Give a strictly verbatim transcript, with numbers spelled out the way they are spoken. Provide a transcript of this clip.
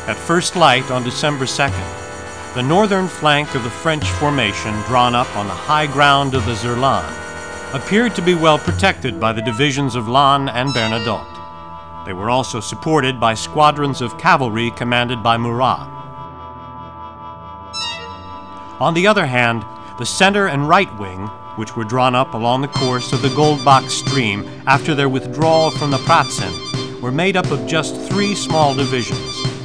At first light on December second, the northern flank of the French formation drawn up on the high ground of the Zerlan appeared to be well protected by the divisions of Lannes and Bernadotte. They were also supported by squadrons of cavalry commanded by Murat. On the other hand, the center and right wing, which were drawn up along the course of the Goldbach stream after their withdrawal from the Pratzen, were made up of just three small divisions,